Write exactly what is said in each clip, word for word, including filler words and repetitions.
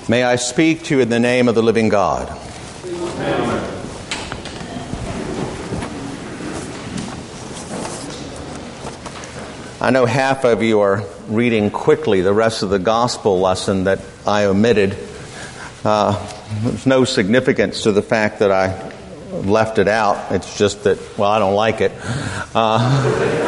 May I speak to you in the name of the living God. Amen. I know half of you are reading quickly the rest of the gospel lesson that I omitted. Uh, there's no significance to the fact that I left it out. It's just that, well, I don't like it. Uh,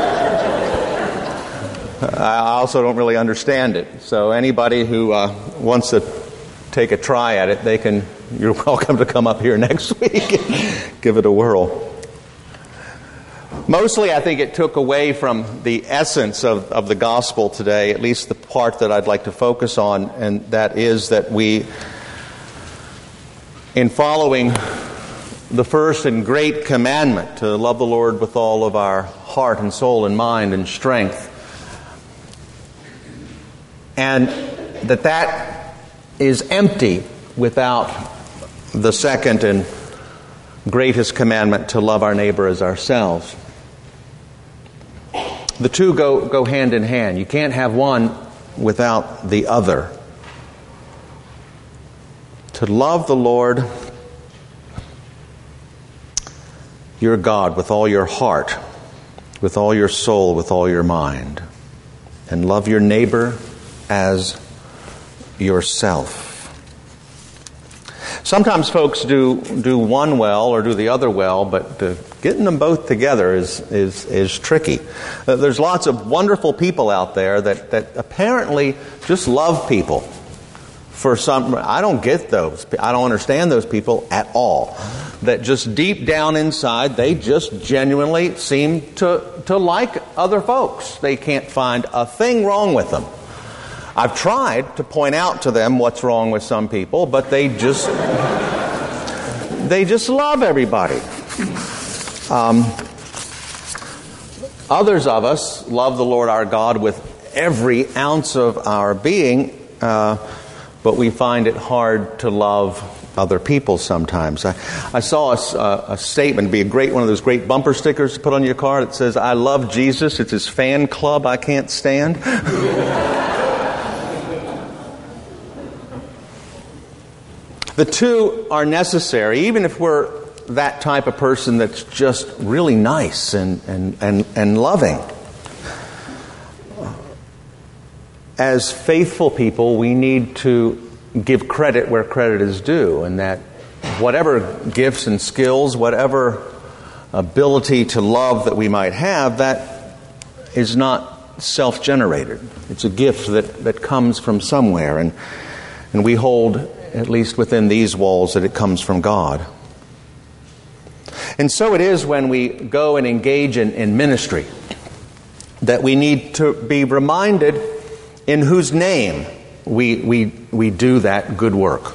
I also don't really understand it. So anybody who uh, wants to take a try at it, they can. You're welcome to come up here next week and give it a whirl. Mostly, I think it took away from the essence of, of the gospel today, at least the part that I'd like to focus on, and that is that we, in following the first and great commandment to love the Lord with all of our heart and soul and mind and strength, and that that is empty without the second and greatest commandment to love our neighbor as ourselves. The two go, go hand in hand. You can't have one without the other. To love the Lord your God with all your heart, with all your soul, with all your mind, and love your neighbor as yourself. Sometimes folks do do one well or do the other well, but uh, getting them both together is is is tricky. Uh, there's lots of wonderful people out there that, that apparently just love people. For some, I don't get those. I don't understand those people at all. That just deep down inside, they just genuinely seem to to like other folks. They can't find a thing wrong with them. I've tried to point out to them what's wrong with some people, but they just they just love everybody. Um, others of us love the Lord our God with every ounce of our being, uh, but we find it hard to love other people sometimes. I, I saw a, a statement, be a great one of those great bumper stickers to put on your car that says, "I love Jesus, it's his fan club I can't stand." The two are necessary, even if we're that type of person that's just really nice and, and, and, and loving. As faithful people, we need to give credit where credit is due, and that whatever gifts and skills, whatever ability to love that we might have, that is not self-generated. It's a gift that, that comes from somewhere, and and we hold, at least within these walls, that it comes from God. And so it is when we go and engage in, in ministry that we need to be reminded in whose name we, we, we do that good work.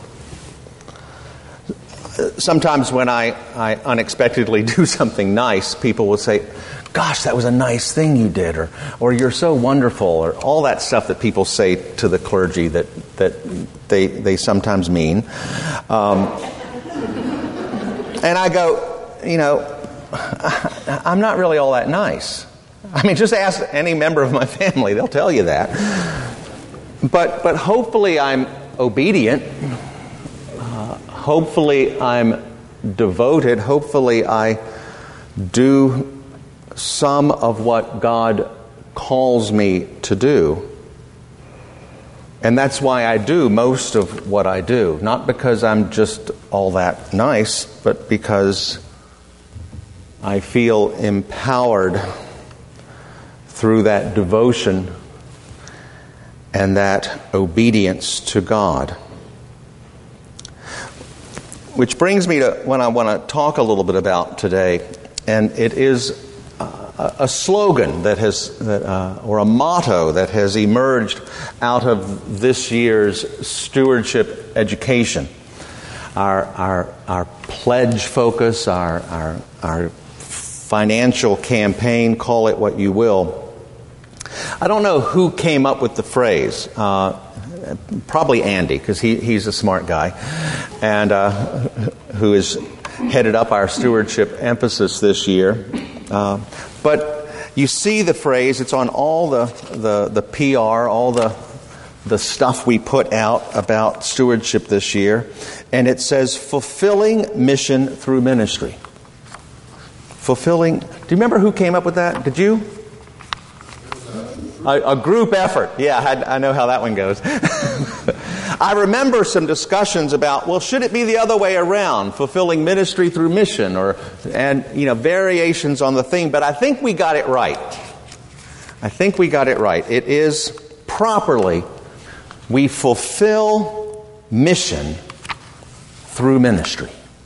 Sometimes when I, I unexpectedly do something nice, people will say, "Gosh, that was a nice thing you did," or or "You're so wonderful," or all that stuff that people say to the clergy that, that they they sometimes mean. Um, and I go, you know, I'm not really all that nice. I mean, just ask any member of my family, they'll tell you that. But but hopefully I'm obedient. Uh, hopefully I'm devoted. Hopefully I do some of what God calls me to do. And that's why I do most of what I do. Not because I'm just all that nice, but because I feel empowered through that devotion and that obedience to God. Which brings me to what I want to talk a little bit about today, and it is a slogan that has, that, uh, or a motto that has emerged out of this year's stewardship education. Our our our pledge focus, our our our financial campaign, call it what you will. I don't know who came up with the phrase. Uh, probably Andy, because he he's a smart guy, and uh, who has headed up our stewardship emphasis this year. Uh, but you see the phrase, it's on all the, the, the P R, all the the stuff we put out about stewardship this year, and it says fulfilling mission through ministry. Fulfilling, do you remember who came up with that? Did you? A, a group effort. Yeah, I, I know how that one goes. I remember some discussions about, well, should it be the other way around, fulfilling ministry through mission, or and you know variations on the theme. But I think we got it right. I think we got it right. It is properly, we fulfill mission through ministry.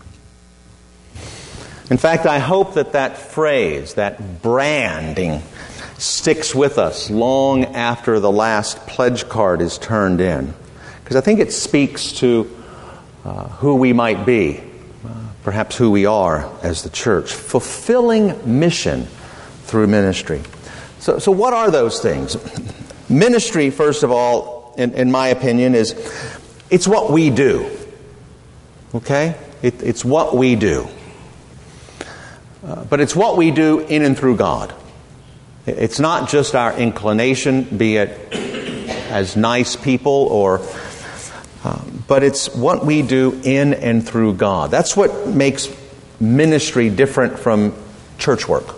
In fact, I hope that that phrase, that branding, sticks with us long after the last pledge card is turned in. Because I think it speaks to uh, who we might be, uh, perhaps who we are as the church. Fulfilling mission through ministry. So, so what are those things? Ministry, first of all, in, in my opinion, is it's what we do. Okay? It, it's what we do. Uh, but it's what we do in and through God. It's not just our inclination, be it as nice people, or, uh, but it's what we do in and through God. That's what makes ministry different from church work.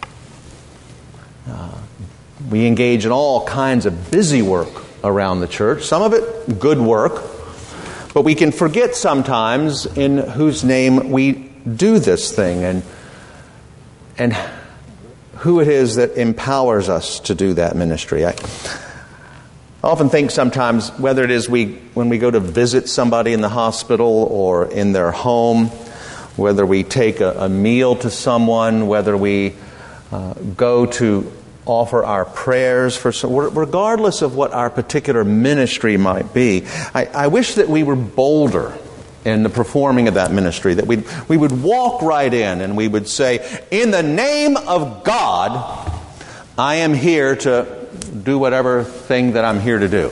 Uh, we engage in all kinds of busy work around the church, some of it good work, but we can forget sometimes in whose name we do this thing, and and who it is that empowers us to do that ministry. I often think sometimes, whether it is we when we go to visit somebody in the hospital or in their home, whether we take a, a meal to someone, whether we uh, go to offer our prayers for some, regardless of what our particular ministry might be, I, I wish that we were bolder in the performing of that ministry, that we we would walk right in and we would say, in the name of God, I am here to do whatever thing that I'm here to do.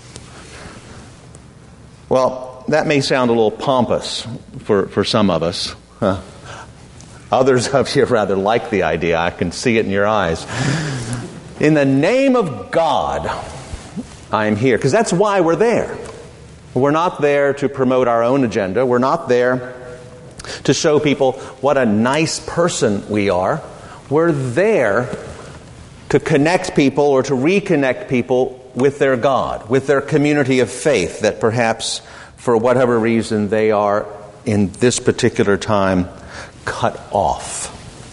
Well, that may sound a little pompous for, for some of us. Huh? Others of you rather like the idea. I can see it in your eyes. In the name of God, I am here. Because that's why we're there. We're not there to promote our own agenda. We're not there to show people what a nice person we are. We're there to connect people or to reconnect people with their God, with their community of faith that perhaps, for whatever reason, they are in this particular time cut off.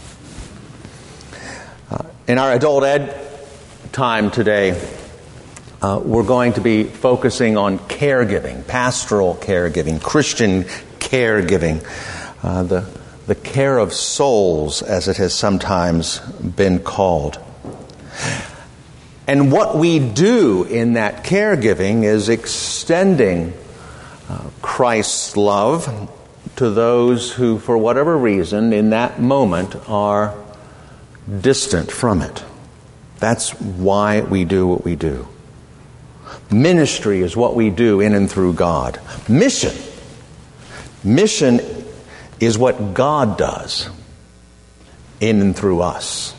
Uh, in our adult ed time today, Uh, we're going to be focusing on caregiving, pastoral caregiving, Christian caregiving, uh, the, the care of souls, as it has sometimes been called. And what we do in that caregiving is extending uh, Christ's love to those who, for whatever reason, in that moment are distant from it. That's why we do what we do. Ministry is what we do in and through God. Mission. Mission is what God does in and through us.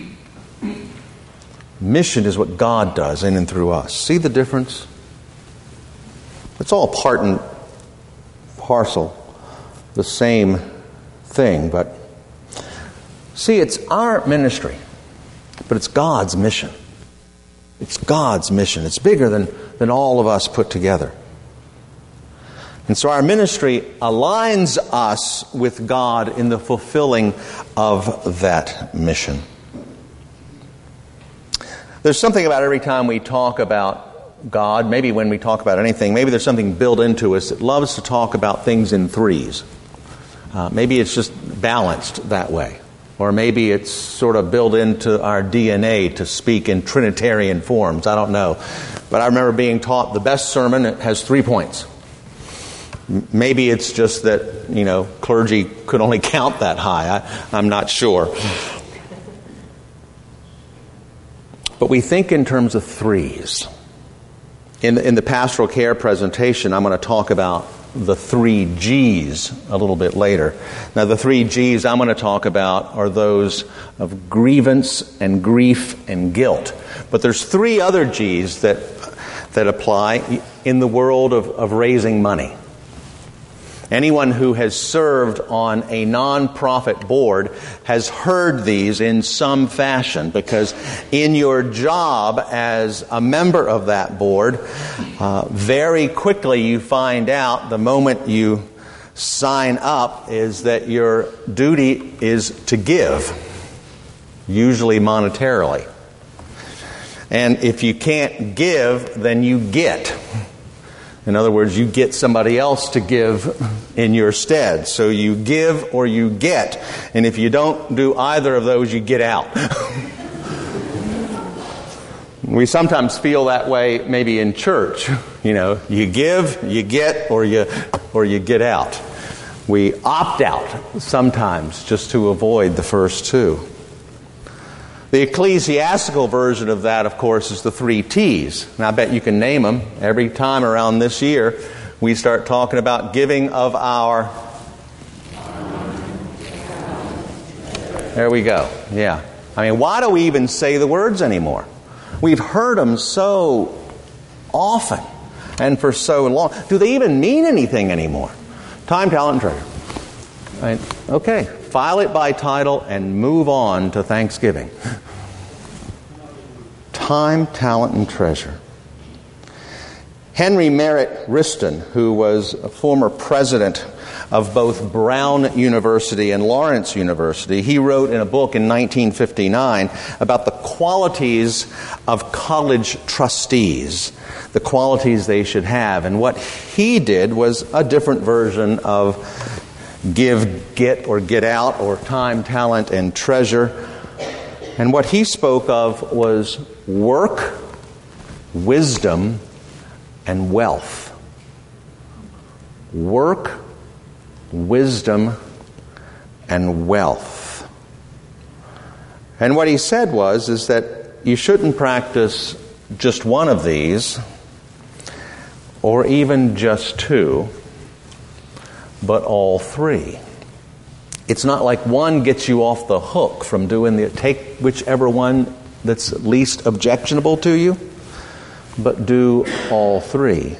Mission is what God does in and through us. See the difference? It's all part and parcel, the same thing. But see, it's our ministry, but it's God's mission. It's God's mission. It's bigger than, than all of us put together. And so our ministry aligns us with God in the fulfilling of that mission. There's something about every time we talk about God, maybe when we talk about anything, maybe there's something built into us that loves to talk about things in threes. Uh, maybe it's just balanced that way. Or maybe it's sort of built into our D N A to speak in Trinitarian forms. I don't know. But I remember being taught the best sermon has three points. Maybe it's just that, you know, clergy could only count that high. I, I'm not sure. But we think in terms of threes. In the, in the pastoral care presentation, I'm going to talk about the three G's a little bit later. Now, the three G's I'm going to talk about are those of grievance and grief and guilt. But there's three other G's that that apply in the world of, of raising money. Anyone who has served on a nonprofit board has heard these in some fashion, because in your job as a member of that board, uh, very quickly you find out the moment you sign up is that your duty is to give, usually monetarily. And if you can't give, then you get. In other words, you get somebody else to give in your stead. So you give or you get. And if you don't do either of those, you get out. We sometimes feel that way maybe in church. You know, you give, you get, or you or you get out. We opt out sometimes just to avoid the first two. The ecclesiastical version of that, of course, is the three T's. And I bet you can name them. Every time around this year, we start talking about giving of our... There we go. Yeah. I mean, why do we even say the words anymore? We've heard them so often and for so long. Do they even mean anything anymore? Time, talent, and treasure. Right? Okay. File it by title and move on to Thanksgiving. Time, talent, and treasure. Henry Merritt Riston, who was a former president of both Brown University and Lawrence University, he wrote in a book in nineteen fifty-nine about the qualities of college trustees, the qualities they should have. And what he did was a different version of give, get, or get out, or time, talent, and treasure. And what he spoke of was work, wisdom, and wealth. Work, wisdom, and wealth. And what he said was is that you shouldn't practice just one of these, or even just two, but all three. It's not like one gets you off the hook from doing the... Take whichever one that's least objectionable to you, but do all three.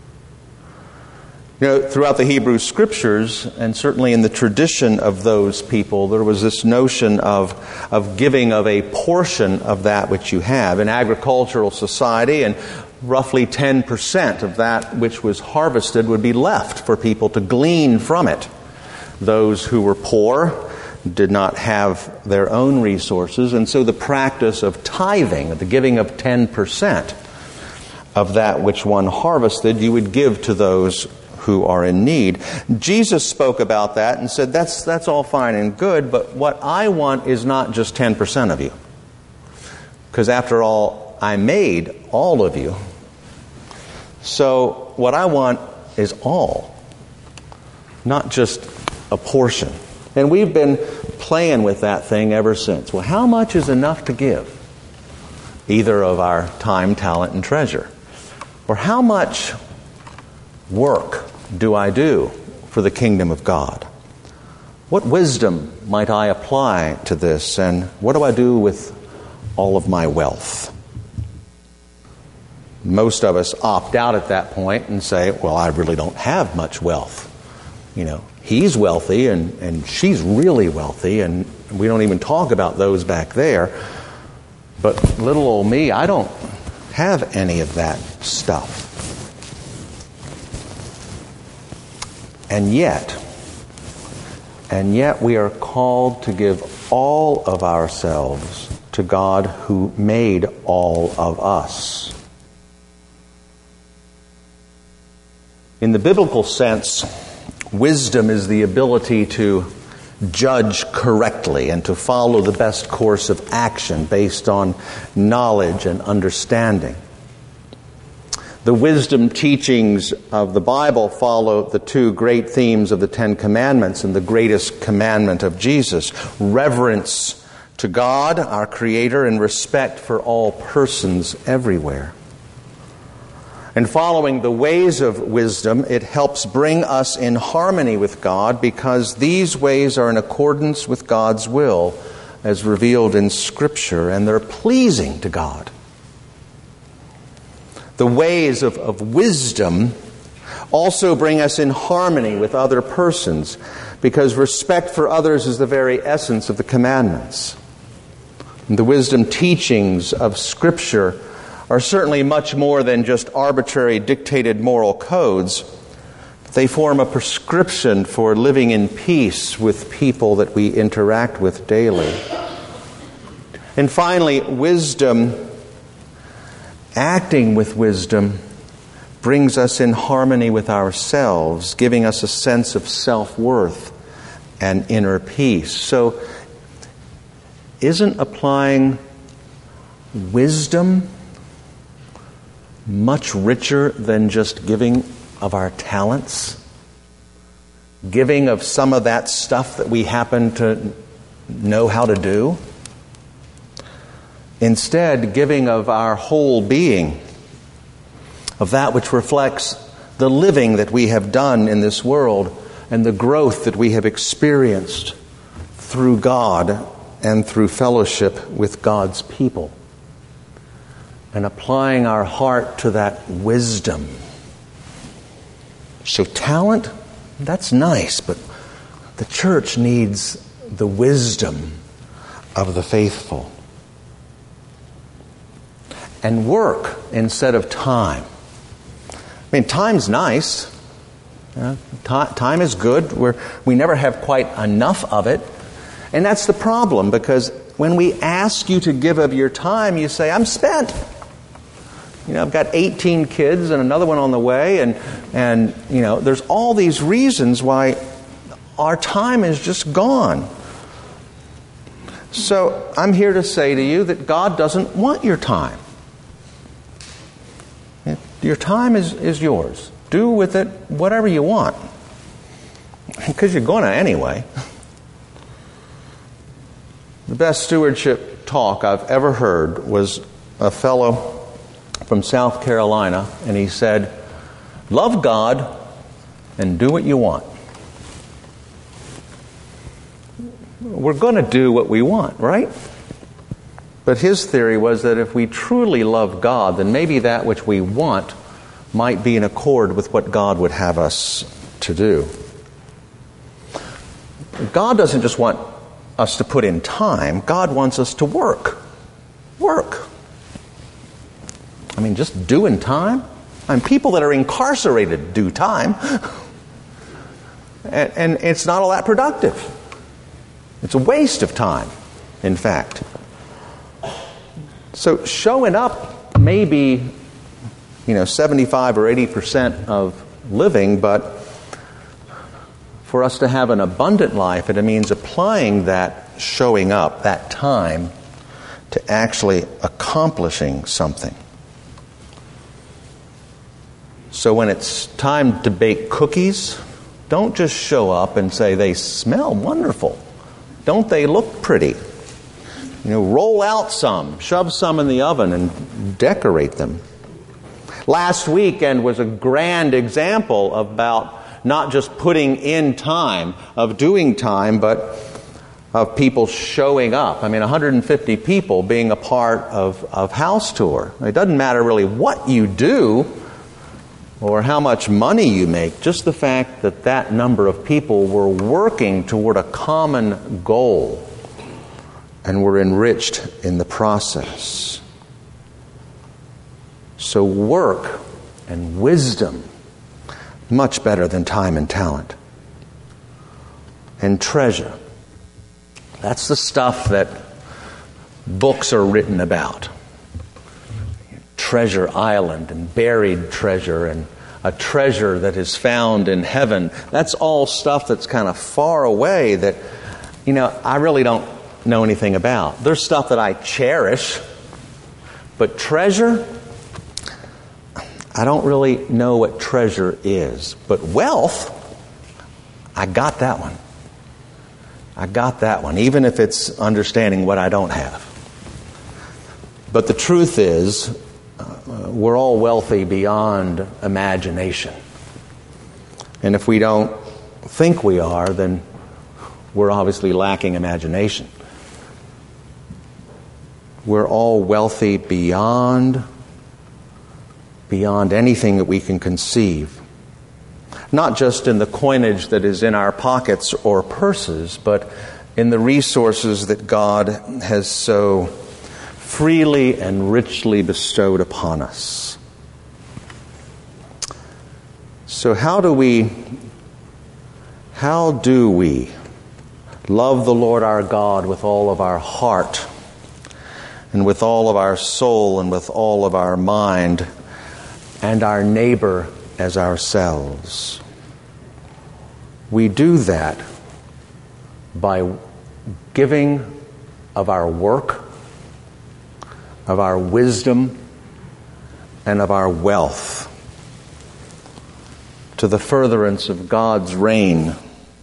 You know, throughout the Hebrew Scriptures, and certainly in the tradition of those people, there was this notion of, of giving of a portion of that which you have. In agricultural society, and roughly ten percent of that which was harvested would be left for people to glean from it. Those who were poor did not have their own resources, and so the practice of tithing, the giving of ten percent of that which one harvested, you would give to those who are in need. Jesus spoke about that and said, that's that's all fine and good, but what I want is not just ten percent of you. Because after all, I made all of you. So what I want is all, not just a portion. And we've been playing with that thing ever since. Well, how much is enough to give? Either of our time, talent, and treasure. Or how much work do I do for the kingdom of God? What wisdom might I apply to this? And what do I do with all of my wealth? Most of us opt out at that point and say, well, I really don't have much wealth. You know, he's wealthy and, and she's really wealthy, and we don't even talk about those back there. But little old me, I don't have any of that stuff. And yet, and yet we are called to give all of ourselves to God who made all of us. In the biblical sense, wisdom is the ability to judge correctly and to follow the best course of action based on knowledge and understanding. The wisdom teachings of the Bible follow the two great themes of the Ten Commandments and the greatest commandment of Jesus: reverence to God, our Creator, and respect for all persons everywhere. And following the ways of wisdom, it helps bring us in harmony with God, because these ways are in accordance with God's will as revealed in Scripture, and they're pleasing to God. The ways of, of wisdom also bring us in harmony with other persons, because respect for others is the very essence of the commandments. And the wisdom teachings of Scripture are certainly much more than just arbitrary dictated moral codes. They form a prescription for living in peace with people that we interact with daily. And finally, wisdom, acting with wisdom, brings us in harmony with ourselves, giving us a sense of self-worth and inner peace. So, isn't applying wisdom much richer than just giving of our talents? Giving of some of that stuff that we happen to know how to do? Instead, giving of our whole being, of that which reflects the living that we have done in this world and the growth that we have experienced through God and through fellowship with God's people. And applying our heart to that wisdom. So talent, that's nice, but the church needs the wisdom of the faithful. And work instead of time. I mean, time's nice. You know, t- time is good. We're, we never have quite enough of it. And that's the problem, because when we ask you to give of your time, you say, I'm spent. You know, I've got eighteen kids and another one on the way, and, and you know, there's all these reasons why our time is just gone. So I'm here to say to you that God doesn't want your time. Your time is, is yours. Do with it whatever you want. Because you're going to anyway. The best stewardship talk I've ever heard was a fellow from South Carolina, and he said, love God and do what you want. We're going to do what we want, right? But his theory was that if we truly love God, then maybe that which we want might be in accord with what God would have us to do. God doesn't just want us to put in time. God wants us to work. Work. I mean, just doing time? I mean, people that are incarcerated do time. and, and it's not all that productive. It's a waste of time, in fact. So showing up may be, you know, seventy-five or eighty percent of living, but for us to have an abundant life, it means applying that showing up, that time, to actually accomplishing something. So when it's time to bake cookies, don't just show up and say, they smell wonderful. Don't they look pretty? You know, roll out some, shove some in the oven and decorate them. Last weekend was a grand example about not just putting in time, of doing time, but of people showing up. I mean, one hundred fifty people being a part of, of House Tour. It doesn't matter really what you do or how much money you make, just the fact that that number of people were working toward a common goal and were enriched in the process. So work and wisdom, much better than time and talent. And treasure. That's the stuff that books are written about. Treasure island and buried treasure and a treasure that is found in heaven. That's all stuff that's kind of far away that, you know, I really don't know anything about. There's stuff that I cherish, but treasure, I don't really know what treasure is. But wealth, I got that one. I got that one, even if it's understanding what I don't have. But the truth is, uh, we're all wealthy beyond imagination. And if we don't think we are, then we're obviously lacking imagination. We're all wealthy beyond beyond anything that we can conceive. Not just in the coinage that is in our pockets or purses, but in the resources that God has so freely and richly bestowed upon us. So how do we, how do we love the Lord our God with all of our heart and with all of our soul and with all of our mind, and our neighbor as ourselves? We do that by giving of our work, of our wisdom, and of our wealth to the furtherance of God's reign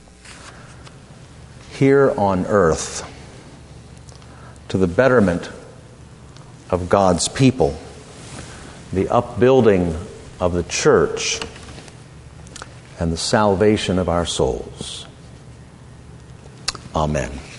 here on earth, to the betterment of God's people, the upbuilding of the church, and the salvation of our souls. Amen.